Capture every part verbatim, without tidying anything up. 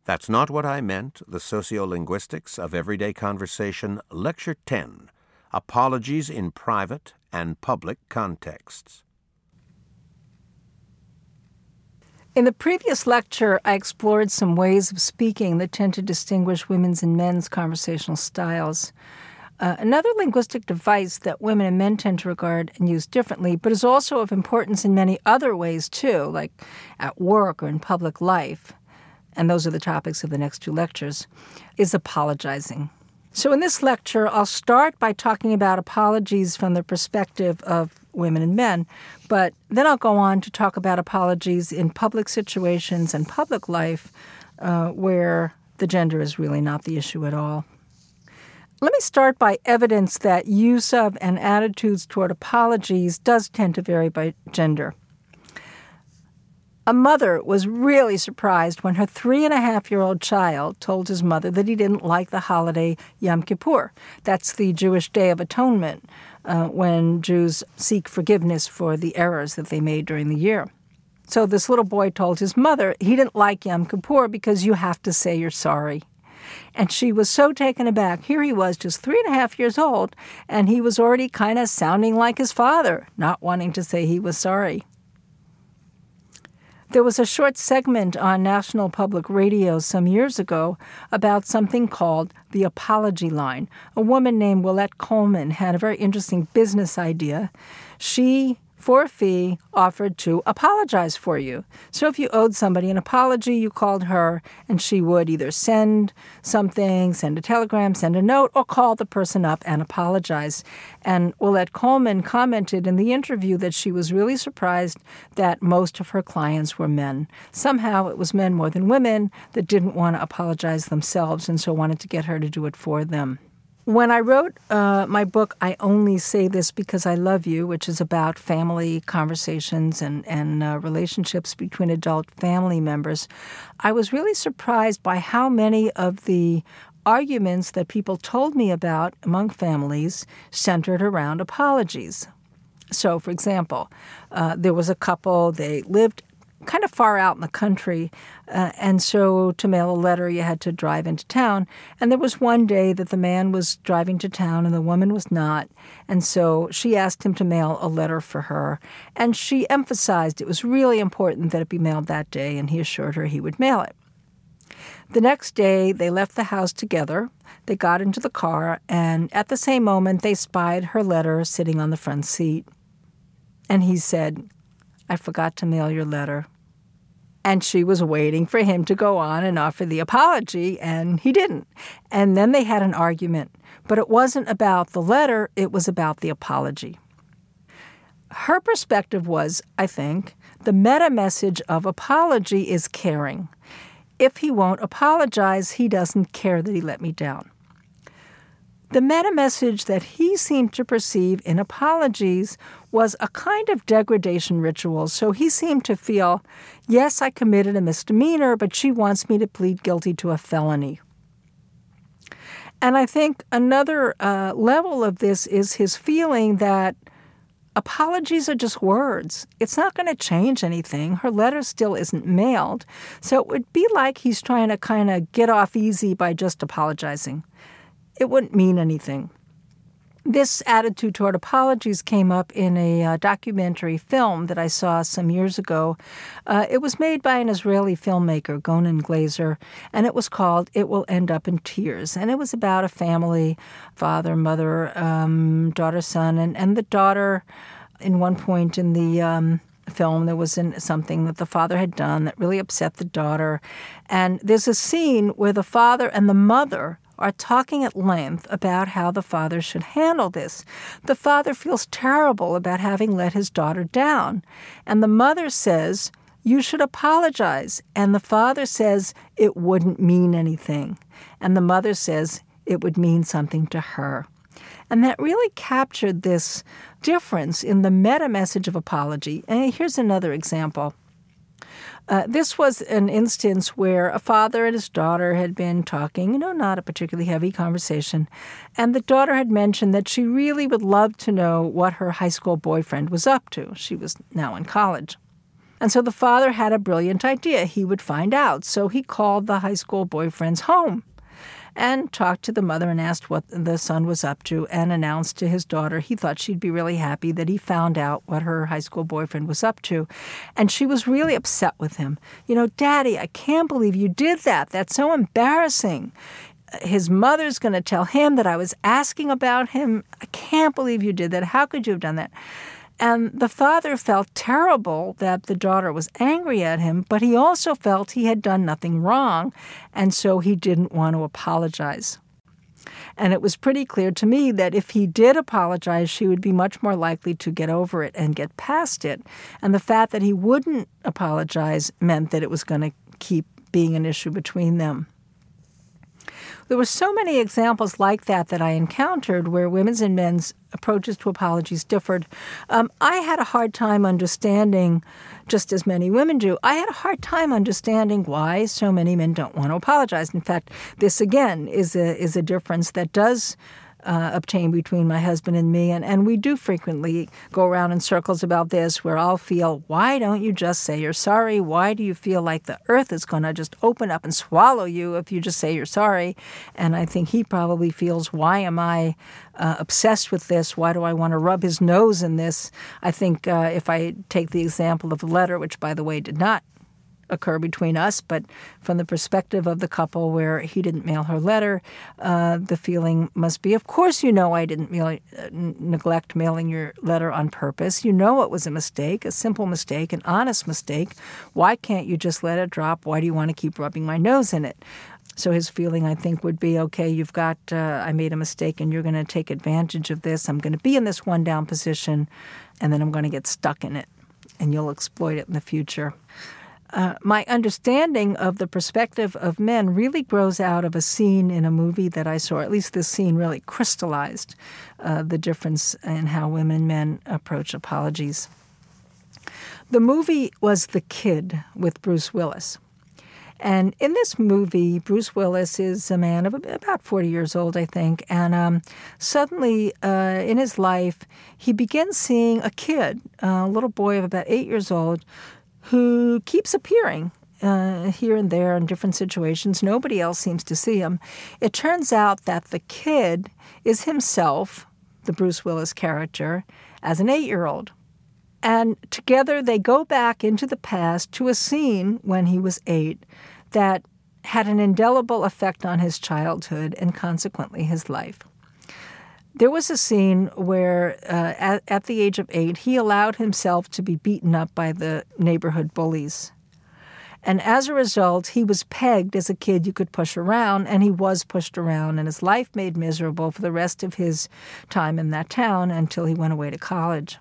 That's Not What I Meant, The Sociolinguistics of Everyday Conversation, Lecture ten, Apologies in Private and Public Contexts. In the previous lecture, I explored some ways of speaking that tend to distinguish women's and men's conversational styles. Uh, another linguistic device that women and men tend to regard and use differently, but is also of importance in many other ways too, like at work or in public life, and those are the topics of the next two lectures, is apologizing. So in this lecture, I'll start by talking about apologies from the perspective of women and men, but then I'll go on to talk about apologies in public situations and public life uh, where the gender is really not the issue at all. Let me start by evidence that use of and attitudes toward apologies does tend to vary by gender. A mother was really surprised when her three-and-a-half-year-old child told his mother that he didn't like the holiday Yom Kippur. That's the Jewish Day of Atonement, uh, when Jews seek forgiveness for the errors that they made during the year. So this little boy told his mother he didn't like Yom Kippur because you have to say you're sorry. And she was so taken aback. Here he was, just three and a half years old, and he was already kind of sounding like his father, not wanting to say he was sorry. There was a short segment on National Public Radio some years ago about something called the apology line. A woman named Willette Coleman had a very interesting business idea. She, for a fee, offered to apologize for you. So if you owed somebody an apology, you called her, and she would either send something, send a telegram, send a note, or call the person up and apologize. And Willette Coleman commented in the interview that she was really surprised that most of her clients were men. Somehow it was men more than women that didn't want to apologize themselves and so wanted to get her to do it for them. When I wrote uh, my book, I Only Say This Because I Love You, which is about family conversations and, and uh, relationships between adult family members, I was really surprised by how many of the arguments that people told me about among families centered around apologies. So, for example, uh, there was a couple, they lived kind of far out in the country, uh, and so to mail a letter, you had to drive into town. And there was one day that the man was driving to town and the woman was not, and so she asked him to mail a letter for her. And she emphasized it was really important that it be mailed that day, and he assured her he would mail it. The next day, they left the house together. They got into the car, and at the same moment, they spied her letter sitting on the front seat. And he said, "I forgot to mail your letter." And she was waiting for him to go on and offer the apology, and he didn't. And then they had an argument. But it wasn't about the letter, it was about the apology. Her perspective was, I think, the meta-message of apology is caring. If he won't apologize, he doesn't care that he let me down. The meta-message that he seemed to perceive in apologies was a kind of degradation ritual. So he seemed to feel, yes, I committed a misdemeanor, but she wants me to plead guilty to a felony. And I think another uh, level of this is his feeling that apologies are just words. It's not going to change anything. Her letter still isn't mailed. So it would be like he's trying to kind of get off easy by just apologizing. It wouldn't mean anything. This attitude toward apologies came up in a uh, documentary film that I saw some years ago. Uh, it was made by an Israeli filmmaker, Gonen Glazer, and it was called It Will End Up in Tears. And it was about a family, father, mother, um, daughter, son, and, and the daughter, in one point in the um, film, there was an, something that the father had done that really upset the daughter. And there's a scene where the father and the mother are talking at length about how the father should handle this. The father feels terrible about having let his daughter down. And the mother says, "You should apologize." And the father says, "It wouldn't mean anything." And the mother says, "It would mean something to her." And that really captured this difference in the meta-message of apology. And here's another example. Uh, this was an instance where a father and his daughter had been talking, you know, not a particularly heavy conversation, and the daughter had mentioned that she really would love to know what her high school boyfriend was up to. She was now in college. And so the father had a brilliant idea. He would find out. So he called the high school boyfriend's home and talked to the mother and asked what the son was up to and announced to his daughter he thought she'd be really happy that he found out what her high school boyfriend was up to. And she was really upset with him. You know, Daddy, I can't believe you did that. That's so embarrassing. His mother's going to tell him that I was asking about him. I can't believe you did that. How could you have done that? And the father felt terrible that the daughter was angry at him, but he also felt he had done nothing wrong, and so he didn't want to apologize. And it was pretty clear to me that if he did apologize, she would be much more likely to get over it and get past it. And the fact that he wouldn't apologize meant that it was going to keep being an issue between them. There were so many examples like that that I encountered where women's and men's approaches to apologies differed. Um, I had a hard time understanding, just as many women do, I had a hard time understanding why so many men don't want to apologize. In fact, this again is a is a difference that does Uh, obtain between my husband and me. And, and we do frequently go around in circles about this where I'll feel, why don't you just say you're sorry? Why do you feel like the earth is going to just open up and swallow you if you just say you're sorry? And I think he probably feels, why am I uh, obsessed with this? Why do I want to rub his nose in this? I think uh, if I take the example of the letter, which, by the way, did not occur between us, but from the perspective of the couple where he didn't mail her letter, uh, the feeling must be, of course you know I didn't mail, uh, n- neglect mailing your letter on purpose. You know it was a mistake, a simple mistake, an honest mistake. Why can't you just let it drop? Why do you want to keep rubbing my nose in it? So his feeling, I think, would be, okay, you've got, uh, I made a mistake and you're going to take advantage of this. I'm going to be in this one-down position, and then I'm going to get stuck in it, and you'll exploit it in the future. Uh, my understanding of the perspective of men really grows out of a scene in a movie that I saw. At least this scene really crystallized uh, the difference in how women and men approach apologies. The movie was The Kid with Bruce Willis. And in this movie, Bruce Willis is a man of about forty years old, I think, and um, suddenly uh, in his life, he begins seeing a kid, a little boy of about eight years old, who keeps appearing uh, here and there in different situations. Nobody else seems to see him. It turns out that the kid is himself, the Bruce Willis character, as an eight-year-old. And together they go back into the past to a scene when he was eight that had an indelible effect on his childhood and consequently his life. There was a scene where, uh, at, at the age of eight, he allowed himself to be beaten up by the neighborhood bullies. And as a result, he was pegged as a kid you could push around, and he was pushed around, and his life made miserable for the rest of his time in that town until he went away to college.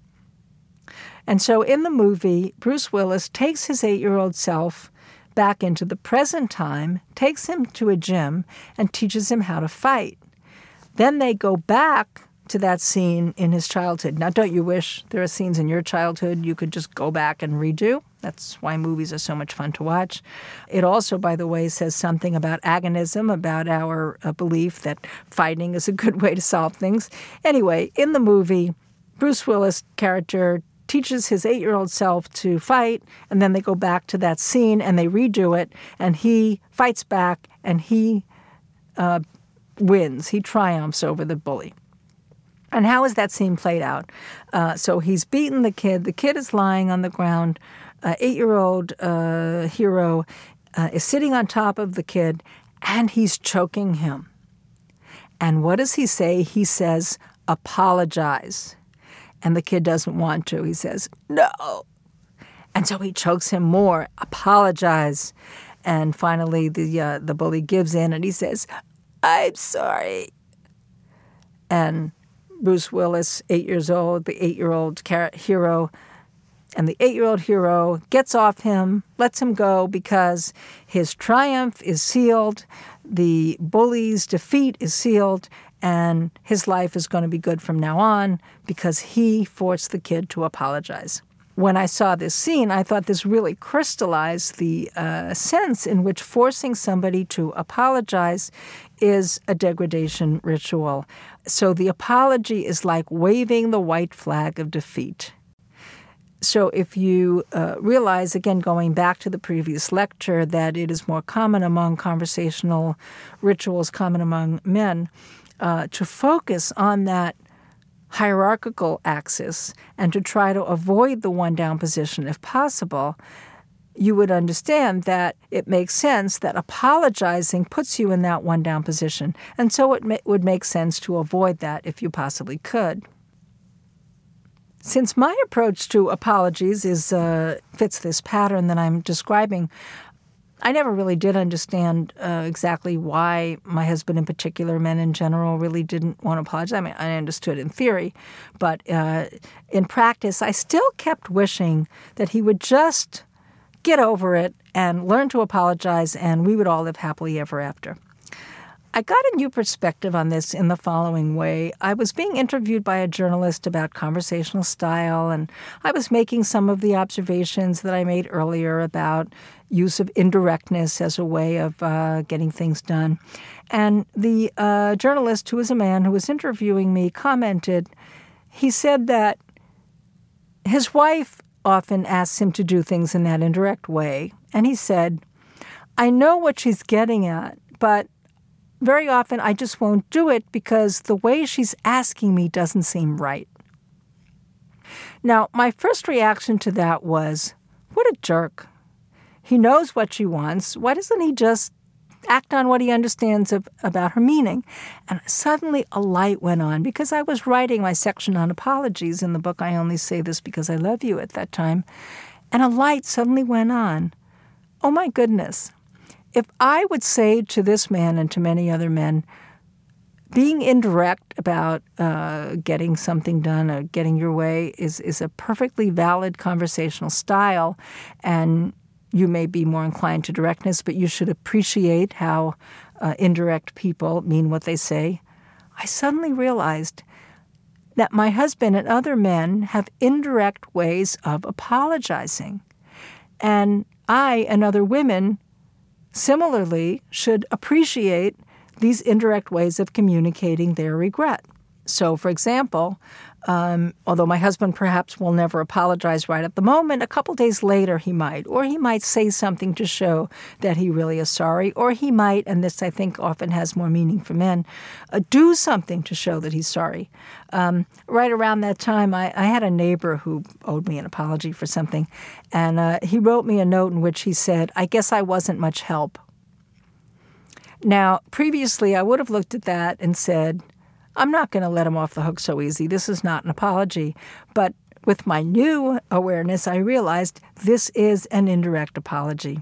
And so in the movie, Bruce Willis takes his eight-year-old self back into the present time, takes him to a gym, and teaches him how to fight. Then they go back to that scene in his childhood. Now, don't you wish there are scenes in your childhood you could just go back and redo? That's why movies are so much fun to watch. It also, by the way, says something about agonism, about our uh, belief that fighting is a good way to solve things. Anyway, in the movie, Bruce Willis' character teaches his eight-year-old self to fight, and then they go back to that scene and they redo it, and he fights back, and he uh, wins. He triumphs over the bully. And how is that scene played out? Uh, so he's beaten the kid. The kid is lying on the ground. Uh, eight-year-old uh, hero uh, is sitting on top of the kid, and he's choking him. And what does he say? He says, apologize. And the kid doesn't want to. He says, no. And so he chokes him more, apologize. And finally, the uh, the bully gives in, and he says, I'm sorry. And Bruce Willis, eight years old, the eight-year-old hero, and the eight-year-old hero gets off him, lets him go because his triumph is sealed, the bully's defeat is sealed, and his life is going to be good from now on because he forced the kid to apologize. When I saw this scene, I thought this really crystallized the uh, sense in which forcing somebody to apologize is a degradation ritual. So the apology is like waving the white flag of defeat. So if you uh, realize, again, going back to the previous lecture, that it is more common among conversational rituals, common among men, uh, to focus on that hierarchical axis and to try to avoid the one-down position if possible, you would understand that it makes sense that apologizing puts you in that one-down position. And so it ma- would make sense to avoid that if you possibly could. Since my approach to apologies is uh, fits this pattern that I'm describing, I never really did understand uh, exactly why my husband in particular, men in general, really didn't want to apologize. I mean, I understood in theory, but uh, in practice, I still kept wishing that he would just get over it and learn to apologize, and we would all live happily ever after. I got a new perspective on this in the following way. I was being interviewed by a journalist about conversational style, and I was making some of the observations that I made earlier about use of indirectness as a way of uh, getting things done. And the uh, journalist, who was a man who was interviewing me, commented, he said that his wife often asks him to do things in that indirect way. And he said, I know what she's getting at, but very often I just won't do it because the way she's asking me doesn't seem right. Now, my first reaction to that was, what a jerk. He knows what she wants. Why doesn't he just act on what he understands of, about her meaning? And suddenly a light went on because I was writing my section on apologies in the book I Only Say This Because I Love You at that time. And a light suddenly went on. Oh, my goodness. If I would say to this man and to many other men, being indirect about uh, getting something done or getting your way is, is a perfectly valid conversational style, and you may be more inclined to directness, but you should appreciate how uh, indirect people mean what they say. I suddenly realized that my husband and other men have indirect ways of apologizing. And I and other women similarly should appreciate these indirect ways of communicating their regret. So, for example, um, although my husband perhaps will never apologize right at the moment, a couple days later he might, or he might say something to show that he really is sorry, or he might, and this I think often has more meaning for men, uh, do something to show that he's sorry. Um, right around that time, I, I had a neighbor who owed me an apology for something, and uh, he wrote me a note in which he said, I guess I wasn't much help. Now, previously I would have looked at that and said, I'm not going to let him off the hook so easy. This is not an apology. But with my new awareness, I realized this is an indirect apology.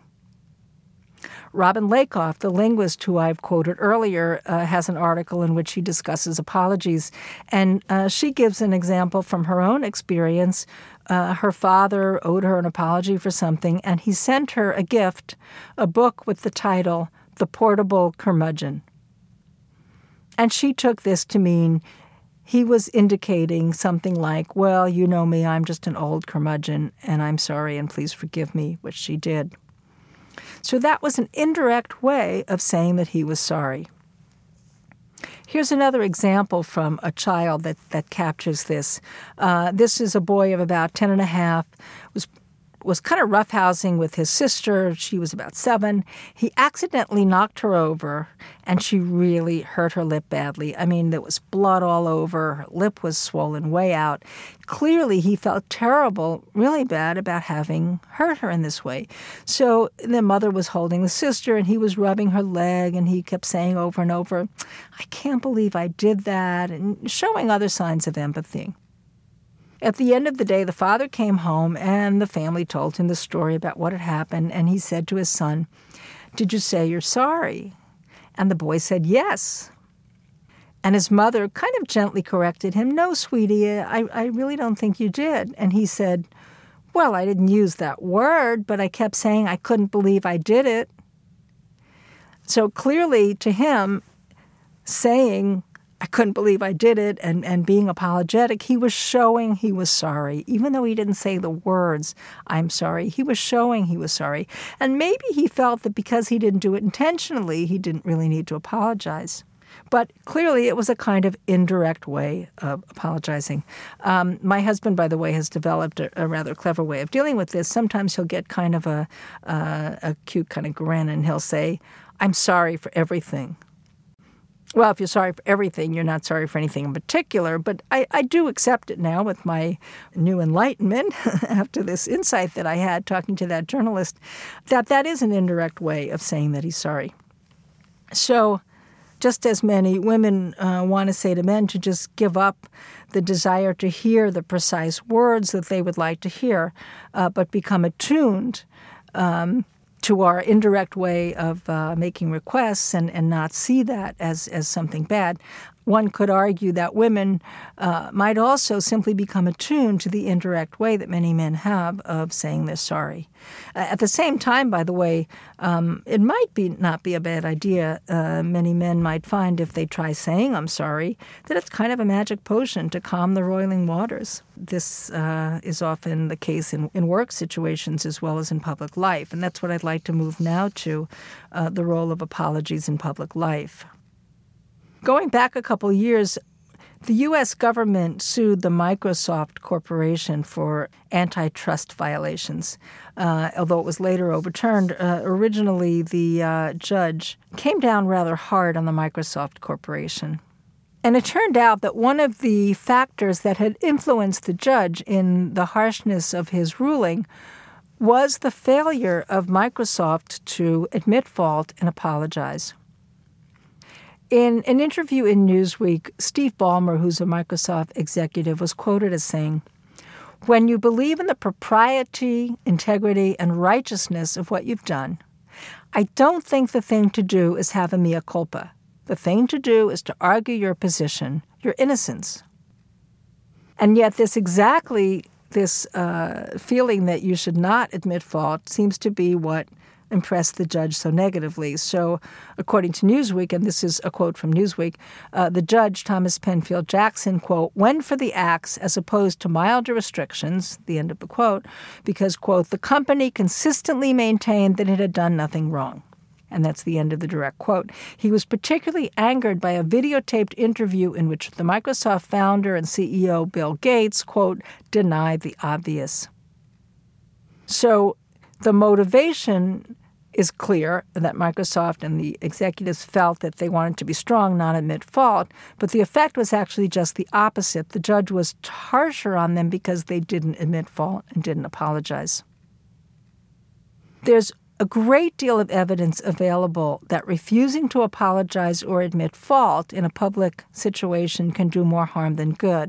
Robin Lakoff, the linguist who I've quoted earlier, uh, has an article in which she discusses apologies. And uh, she gives an example from her own experience. Uh, her father owed her an apology for something, and he sent her a gift, a book with the title, The Portable Curmudgeon. And she took this to mean he was indicating something like, well, you know me, I'm just an old curmudgeon, and I'm sorry, and please forgive me, which she did. So that was an indirect way of saying that he was sorry. Here's another example from a child that, that captures this. Uh, this is a boy of about ten and a half, was was kind of roughhousing with his sister. She was about seven. He accidentally knocked her over, and she really hurt her lip badly. I mean, there was blood all over. Her lip was swollen way out. Clearly, he felt terrible, really bad about having hurt her in this way. So the mother was holding the sister, and he was rubbing her leg, and he kept saying over and over, I can't believe I did that, and showing other signs of empathy. At the end of the day, the father came home, and the family told him the story about what had happened, and he said to his son, did you say you're sorry? And the boy said, yes. And his mother kind of gently corrected him, no, sweetie, I, I really don't think you did. And he said, well, I didn't use that word, but I kept saying I couldn't believe I did it. So clearly to him, saying I couldn't believe I did it, and, and being apologetic, he was showing he was sorry. Even though he didn't say the words, I'm sorry, he was showing he was sorry. And maybe he felt that because he didn't do it intentionally, he didn't really need to apologize. But clearly it was a kind of indirect way of apologizing. Um, my husband, by the way, has developed a, a rather clever way of dealing with this. Sometimes he'll get kind of a, uh, a cute kind of grin, and he'll say, "I'm sorry for everything." Well, if you're sorry for everything, you're not sorry for anything in particular. But I, I do accept it now with my new enlightenment after this insight that I had talking to that journalist, that that is an indirect way of saying that he's sorry. So just as many women uh, want to say to men to just give up the desire to hear the precise words that they would like to hear, uh, but become attuned um, to our indirect way of uh, making requests and, and not see that as, as something bad. One could argue that women uh, might also simply become attuned to the indirect way that many men have of saying they're sorry. Uh, at the same time, by the way, um, it might be not be a bad idea. Uh, many men might find if they try saying I'm sorry, that it's kind of a magic potion to calm the roiling waters. This uh, is often the case in, in work situations as well as in public life. And that's what I'd like to move now to, uh, the role of apologies in public life. Going back a couple years, the U S government sued the Microsoft Corporation for antitrust violations. Uh, although it was later overturned, uh, originally the uh, judge came down rather hard on the Microsoft Corporation. And it turned out that one of the factors that had influenced the judge in the harshness of his ruling was the failure of Microsoft to admit fault and apologize. In an interview in Newsweek, Steve Ballmer, who's a Microsoft executive, was quoted as saying, "When you believe in the propriety, integrity, and righteousness of what you've done, I don't think the thing to do is have a mea culpa. The thing to do is to argue your position, your innocence." And yet this exactly, this uh, feeling that you should not admit fault seems to be what impressed the judge so negatively. So according to Newsweek, and this is a quote from Newsweek, uh, the judge, Thomas Penfield Jackson, quote, "went for the axe as opposed to milder restrictions," the end of the quote, because, quote, "the company consistently maintained that it had done nothing wrong." And that's the end of the direct quote. He was particularly angered by a videotaped interview in which the Microsoft founder and C E O Bill Gates, quote, denied the obvious. So the motivation is clear that Microsoft and the executives felt that they wanted to be strong, not admit fault, but the effect was actually just the opposite. The judge was harsher on them because they didn't admit fault and didn't apologize. There's a great deal of evidence available that refusing to apologize or admit fault in a public situation can do more harm than good.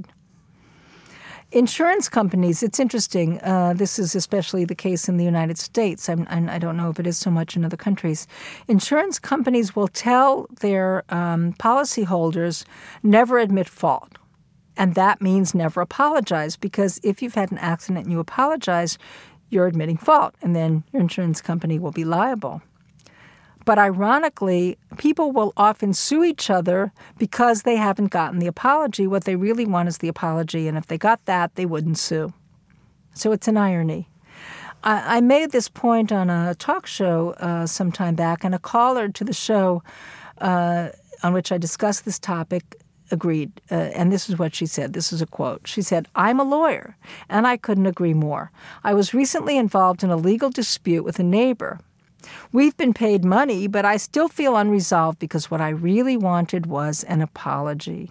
Insurance companies, it's interesting. Uh, this is especially the case in the United States. I'm, I'm, I don't know if it is so much in other countries. Insurance companies will tell their um, policyholders never admit fault. And that means never apologize, because if you've had an accident and you apologize, you're admitting fault, and then your insurance company will be liable. But ironically, people will often sue each other because they haven't gotten the apology. What they really want is the apology, and if they got that, they wouldn't sue. So it's an irony. I, I made this point on a talk show uh, some time back, and a caller to the show uh, on which I discussed this topic agreed. Uh, and this is what she said. This is a quote. She said, "I'm a lawyer, and I couldn't agree more. I was recently involved in a legal dispute with a neighbor. We've been paid money, but I still feel unresolved because what I really wanted was an apology."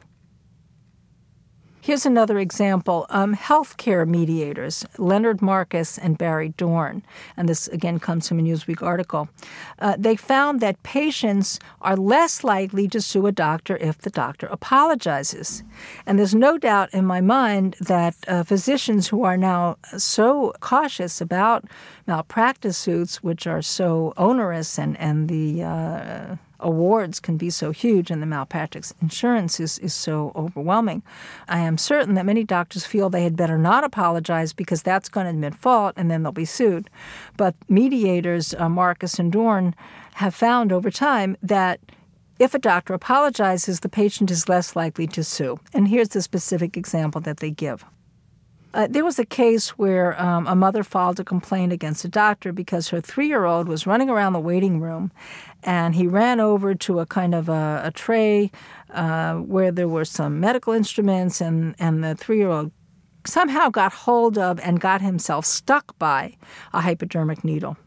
Here's another example. Um, healthcare mediators, Leonard Marcus and Barry Dorn, and this again comes from a Newsweek article. Uh, they found that patients are less likely to sue a doctor if the doctor apologizes. And there's no doubt in my mind that uh, physicians who are now so cautious about malpractice suits, which are so onerous and, and the uh, awards can be so huge and the malpractice insurance is, is so overwhelming. I am certain that many doctors feel they had better not apologize because that's going to admit fault and then they'll be sued. But mediators, uh, Marcus and Dorn, have found over time that if a doctor apologizes, the patient is less likely to sue. And here's the specific example that they give. Uh, there was a case where um, a mother filed a complaint against a doctor because her three-year-old was running around the waiting room, and he ran over to a kind of a, a tray uh, where there were some medical instruments, and, and the three-year-old somehow got hold of and got himself stuck by a hypodermic needle.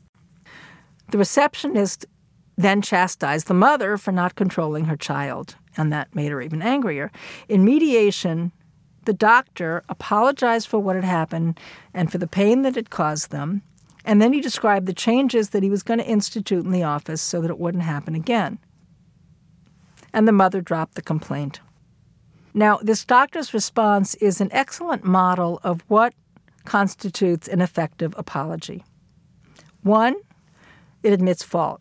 The receptionist then chastised the mother for not controlling her child, and that made her even angrier. In mediation, the doctor apologized for what had happened and for the pain that it caused them, and then he described the changes that he was going to institute in the office so that it wouldn't happen again. And the mother dropped the complaint. Now, this doctor's response is an excellent model of what constitutes an effective apology. One, it admits fault.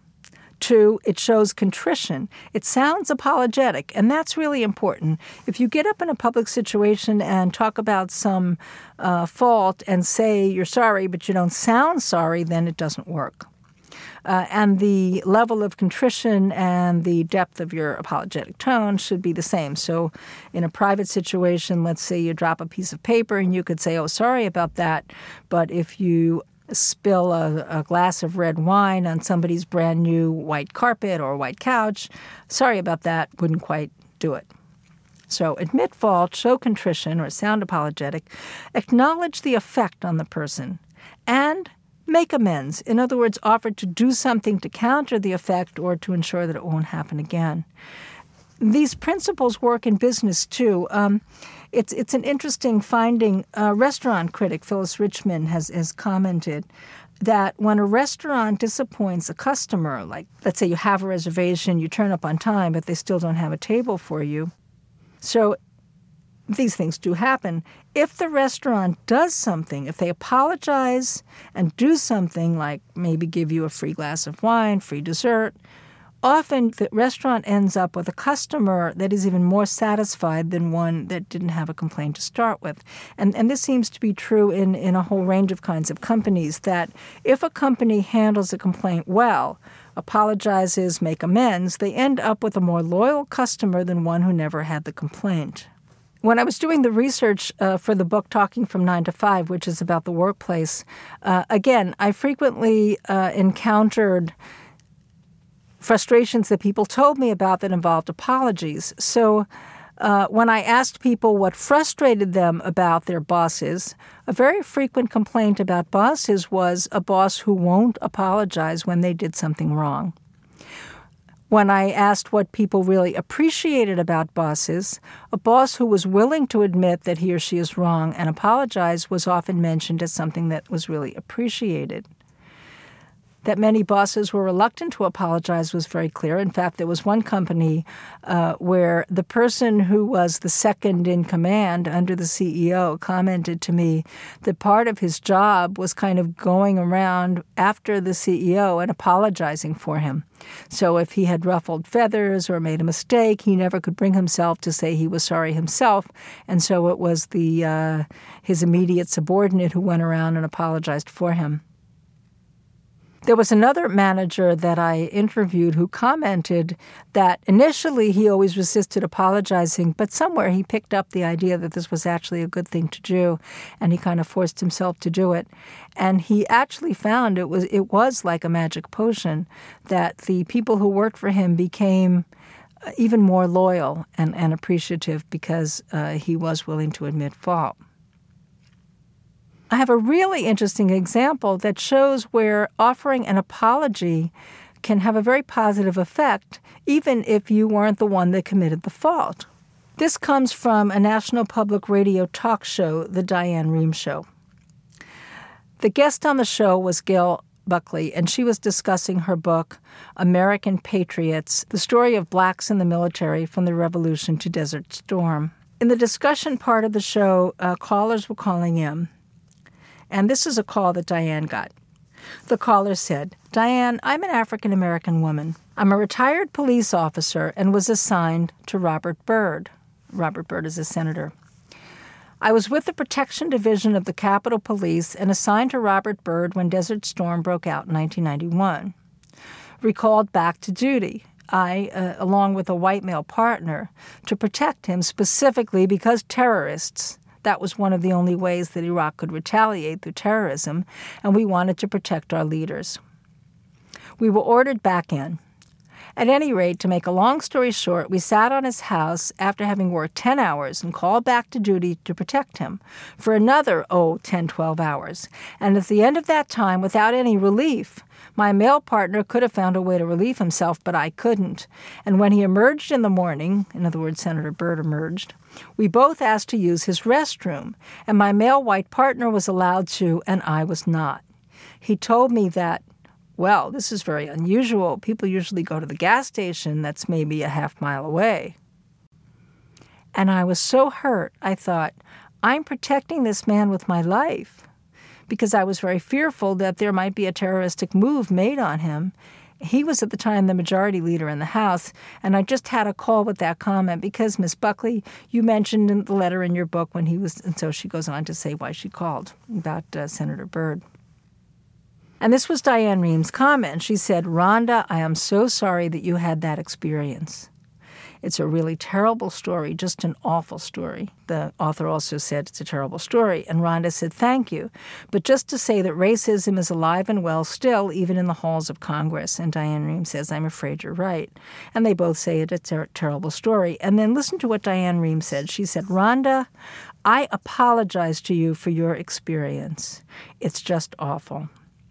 Two, it shows contrition. It sounds apologetic, and that's really important. If you get up in a public situation and talk about some uh, fault and say you're sorry, but you don't sound sorry, then it doesn't work. Uh, and the level of contrition and the depth of your apologetic tone should be the same. So in a private situation, let's say you drop a piece of paper and you could say, oh, sorry about that. But if you spill a, a glass of red wine on somebody's brand new white carpet or white couch, sorry about that, wouldn't quite do it. So admit fault, show contrition or sound apologetic, acknowledge the effect on the person, and make amends. In other words, offer to do something to counter the effect or to ensure that it won't happen again. These principles work in business, too. Um, it's it's an interesting finding. A restaurant critic, Phyllis Richmond, has, has commented that when a restaurant disappoints a customer, like let's say you have a reservation, you turn up on time, but they still don't have a table for you. So these things do happen. If the restaurant does something, if they apologize and do something like maybe give you a free glass of wine, free dessert, often the restaurant ends up with a customer that is even more satisfied than one that didn't have a complaint to start with. And, and this seems to be true in, in a whole range of kinds of companies, that if a company handles a complaint well, apologizes, make amends, they end up with a more loyal customer than one who never had the complaint. When I was doing the research uh, for the book Talking from nine to five, which is about the workplace, uh, again, I frequently uh, encountered frustrations that people told me about that involved apologies. So uh, when I asked people what frustrated them about their bosses, a very frequent complaint about bosses was a boss who won't apologize when they did something wrong. When I asked what people really appreciated about bosses, a boss who was willing to admit that he or she is wrong and apologize was often mentioned as something that was really appreciated. That many bosses were reluctant to apologize was very clear. In fact, there was one company uh, where the person who was the second in command under the C E O commented to me that part of his job was kind of going around after the C E O and apologizing for him. So if he had ruffled feathers or made a mistake, he never could bring himself to say he was sorry himself. And so it was the uh, his immediate subordinate who went around and apologized for him. There was another manager that I interviewed who commented that initially he always resisted apologizing, but somewhere he picked up the idea that this was actually a good thing to do, and he kind of forced himself to do it. And he actually found it was it was like a magic potion, that the people who worked for him became even more loyal and, and appreciative because uh, he was willing to admit fault. I have a really interesting example that shows where offering an apology can have a very positive effect, even if you weren't the one that committed the fault. This comes from a National Public Radio talk show, The Diane Rehm Show. The guest on the show was Gail Buckley, and she was discussing her book, American Patriots, the story of blacks in the military from the Revolution to Desert Storm. In the discussion part of the show, uh, callers were calling in. And this is a call that Diane got. The caller said, "Diane, I'm an African-American woman. I'm a retired police officer and was assigned to Robert Byrd." Robert Byrd is a senator. "I was with the Protection Division of the Capitol Police and assigned to Robert Byrd when Desert Storm broke out in nineteen ninety-one. Recalled back to duty, I, uh, along with a white male partner, to protect him specifically because terrorists, That was one of the only ways that Iraq could retaliate through terrorism, and we wanted to protect our leaders. We were ordered back in. At any rate, to make a long story short, we sat on his house after having worked ten hours and called back to duty to protect him for another, oh, ten, twelve hours. And at the end of that time, without any relief, my male partner could have found a way to relieve himself, but I couldn't. And when he emerged in the morning, in other words, Senator Byrd emerged, we both asked to use his restroom, and my male white partner was allowed to, and I was not. He told me that, well, this is very unusual. People usually go to the gas station that's maybe a half mile away. And I was so hurt, I thought, I'm protecting this man with my life, because I was very fearful that there might be a terroristic move made on him. He was at the time the majority leader in the House, and I just had a call with that comment because, Miss Buckley, you mentioned in the letter in your book when he was, and so she goes on to say why she called about uh, Senator Byrd. And this was Diane Reham's comment. She said, Rhonda, I am so sorry that you had that experience. It's a really terrible story, just an awful story. The author also said it's a terrible story. And Rhonda said, thank you. But just to say that racism is alive and well still, even in the halls of Congress. And Diane Rehm says, I'm afraid you're right. And they both say it's a ter- terrible story. And then listen to what Diane Rehm said. She said, Rhonda, I apologize to you for your experience. It's just awful.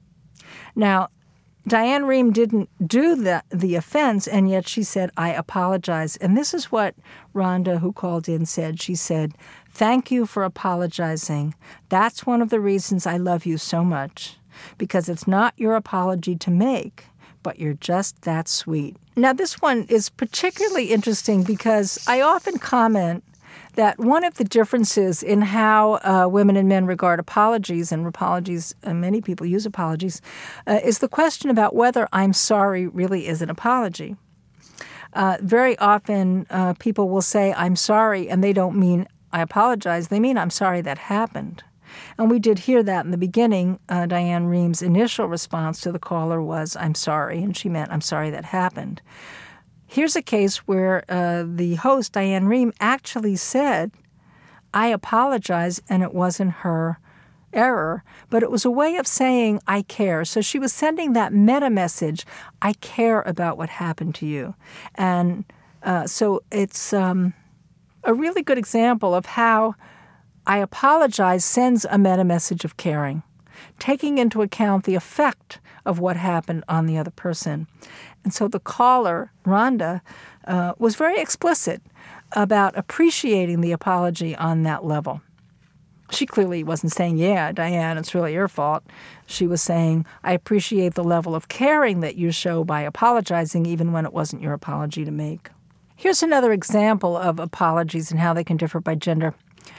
Now, Diane Rehm didn't do the, the offense, and yet she said, I apologize. And this is what Rhonda, who called in, said. She said, thank you for apologizing. That's one of the reasons I love you so much, because it's not your apology to make, but you're just that sweet. Now, this one is particularly interesting because I often comment that one of the differences in how uh, women and men regard apologies, and apologies, uh, many people use apologies, uh, is the question about whether I'm sorry really is an apology. Uh, very often uh, people will say, I'm sorry, and they don't mean I apologize. They mean I'm sorry that happened. And we did hear that in the beginning. Uh, Diane Rehm's initial response to the caller was, I'm sorry, and she meant, I'm sorry that happened. Here's a case where uh, the host, Diane Rehm, actually said, I apologize, and it wasn't her error, but it was a way of saying, I care. So she was sending that meta message, I care about what happened to you. And uh, so it's um, a really good example of how I apologize sends a meta message of caring, taking into account the effect of what happened on the other person. And so the caller, Rhonda, uh, was very explicit about appreciating the apology on that level. She clearly wasn't saying, yeah, Diane, it's really your fault. She was saying, I appreciate the level of caring that you show by apologizing even when it wasn't your apology to make. Here's another example of apologies and how they can differ by gender.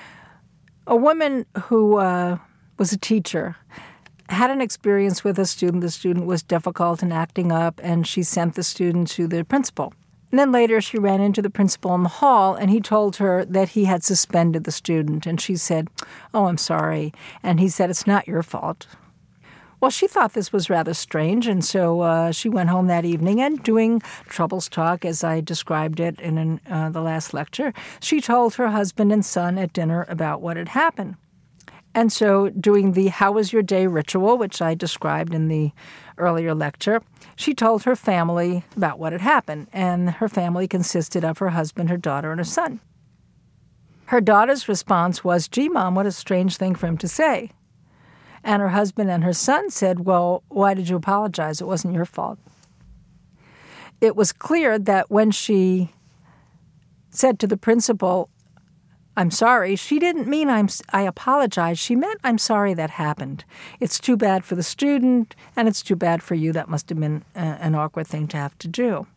A woman who uh, was a teacher had an experience with a student. The student was difficult and acting up, and she sent the student to the principal. And then later she ran into the principal in the hall, and he told her that he had suspended the student. And she said, oh, I'm sorry. And he said, it's not your fault. Well, she thought this was rather strange, and so uh, she went home that evening, and doing Troubles Talk, as I described it in uh, the last lecture, she told her husband and son at dinner about what had happened. And so doing the How Was Your Day ritual, which I described in the earlier lecture, she told her family about what had happened. And her family consisted of her husband, her daughter, and her son. Her daughter's response was, gee, Mom, what a strange thing for him to say. And her husband and her son said, well, why did you apologize? It wasn't your fault. It was clear that when she said to the principal, I'm sorry, she didn't mean I'm, I apologize. She meant I'm sorry that happened. It's too bad for the student, and it's too bad for you. That must have been a, an awkward thing to have to do.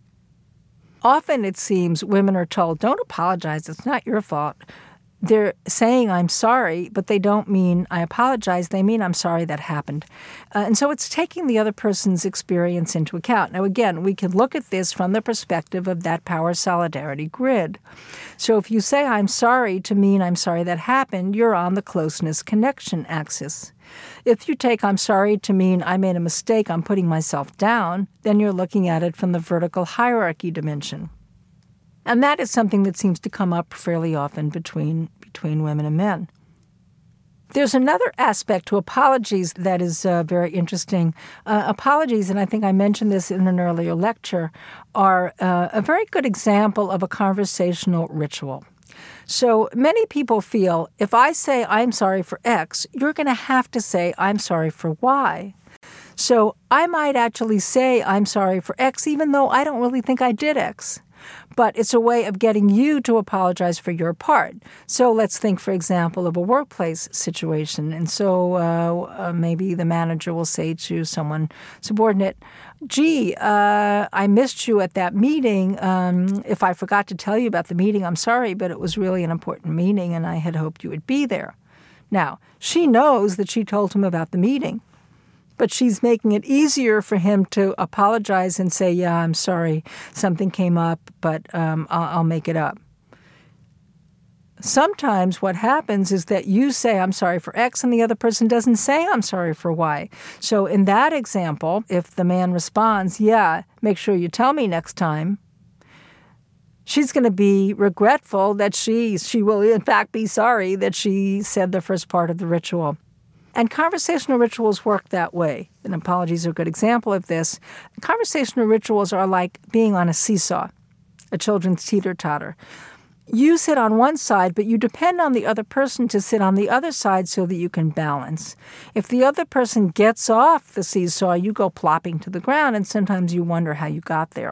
Often it seems women are told, don't apologize. It's not your fault. They're saying I'm sorry, but they don't mean I apologize. They mean I'm sorry that happened. Uh, and so it's taking the other person's experience into account. Now, again, we can look at this from the perspective of that power solidarity grid. So if you say I'm sorry to mean I'm sorry that happened, you're on the closeness connection axis. If you take I'm sorry to mean I made a mistake, I'm putting myself down, then you're looking at it from the vertical hierarchy dimension. And that is something that seems to come up fairly often between between women and men. There's another aspect to apologies that is uh, very interesting. Uh, apologies, and I think I mentioned this in an earlier lecture, are uh, a very good example of a conversational ritual. So many people feel if I say I'm sorry for X, you're going to have to say I'm sorry for Y. So I might actually say I'm sorry for X even though I don't really think I did X. But it's a way of getting you to apologize for your part. So let's think, for example, of a workplace situation. And so uh, uh, maybe the manager will say to someone subordinate, gee, uh, I missed you at that meeting. Um, if I forgot to tell you about the meeting, I'm sorry, but it was really an important meeting and I had hoped you would be there. Now, she knows that she told him about the meeting. But she's making it easier for him to apologize and say, yeah, I'm sorry, something came up, but um, I'll, I'll make it up. Sometimes what happens is that you say, I'm sorry for X, and the other person doesn't say, I'm sorry for Y. So in that example, if the man responds, yeah, make sure you tell me next time, she's going to be regretful that she, she will in fact be sorry that she said the first part of the ritual. And conversational rituals work that way. And apologies are a good example of this. Conversational rituals are like being on a seesaw, a children's teeter-totter. You sit on one side, but you depend on the other person to sit on the other side so that you can balance. If the other person gets off the seesaw, you go plopping to the ground, and sometimes you wonder how you got there.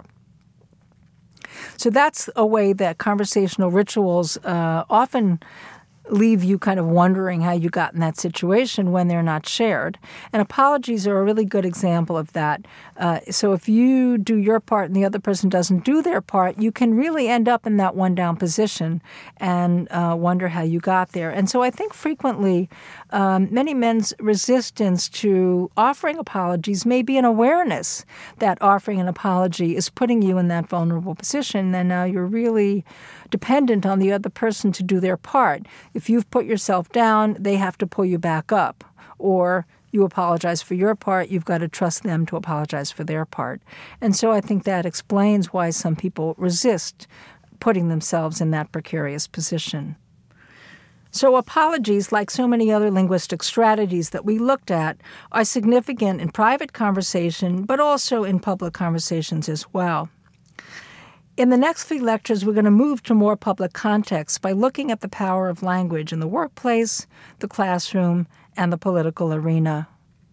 So that's a way that conversational rituals uh, often leave you kind of wondering how you got in that situation when they're not shared. And apologies are a really good example of that. Uh, so if you do your part and the other person doesn't do their part, you can really end up in that one-down position and uh, wonder how you got there. And so I think frequently um, many men's resistance to offering apologies may be an awareness that offering an apology is putting you in that vulnerable position, and now you're really dependent on the other person to do their part. If you've put yourself down, they have to pull you back up. Or you apologize for your part, you've got to trust them to apologize for their part. And so I think that explains why some people resist putting themselves in that precarious position. So apologies, like so many other linguistic strategies that we looked at, are significant in private conversation, but also in public conversations as well. In the next three lectures, we're going to move to more public context by looking at the power of language in the workplace, the classroom, and the political arena.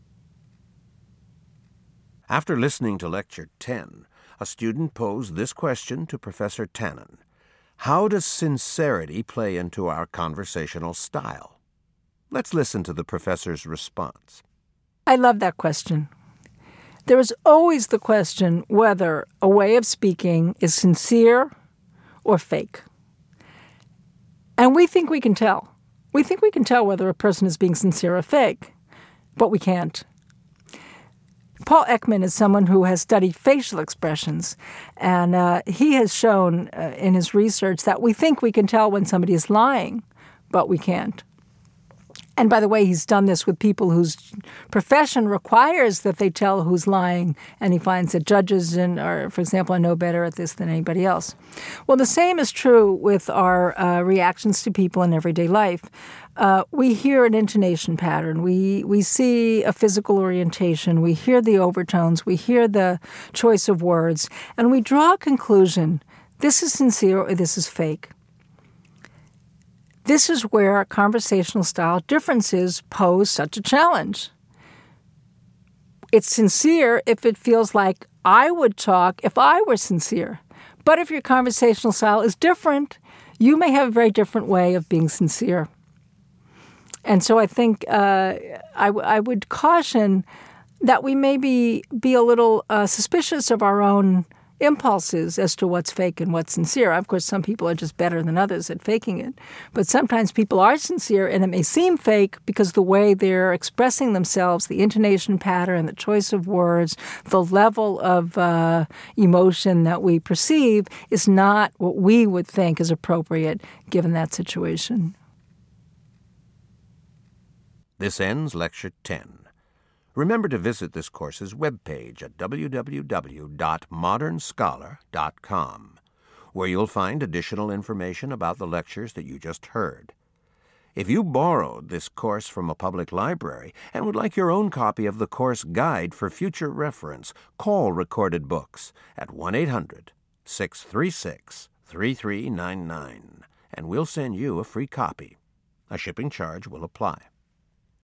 After listening to Lecture ten, a student posed this question to Professor Tannen. How does sincerity play into our conversational style? Let's listen to the professor's response. I love that question. There is always the question whether a way of speaking is sincere or fake. And we think we can tell. We think we can tell whether a person is being sincere or fake, but we can't. Paul Ekman is someone who has studied facial expressions, and uh, he has shown uh, in his research that we think we can tell when somebody is lying, but we can't. And by the way, he's done this with people whose profession requires that they tell who's lying, and he finds that judges, and, are, for example, are no better at this than anybody else. Well, the same is true with our uh, reactions to people in everyday life. Uh, we hear an intonation pattern. We we see a physical orientation. We hear the overtones. We hear the choice of words, and we draw a conclusion. This is sincere or this is fake. This is where conversational style differences pose such a challenge. It's sincere if it feels like I would talk if I were sincere. But if your conversational style is different, you may have a very different way of being sincere. And so I think uh, I, w- I would caution that we maybe be a little uh, suspicious of our own impulses as to what's fake and what's sincere. Of course, some people are just better than others at faking it. But sometimes people are sincere, and it may seem fake because the way they're expressing themselves, the intonation pattern, the choice of words, the level of uh, emotion that we perceive is not what we would think is appropriate given that situation. This ends Lecture ten. Remember to visit this course's webpage at w w w dot modern scholar dot com, where you'll find additional information about the lectures that you just heard. If you borrowed this course from a public library and would like your own copy of the course guide for future reference, call Recorded Books at one eight hundred, six three six, three three nine nine, and we'll send you a free copy. A shipping charge will apply.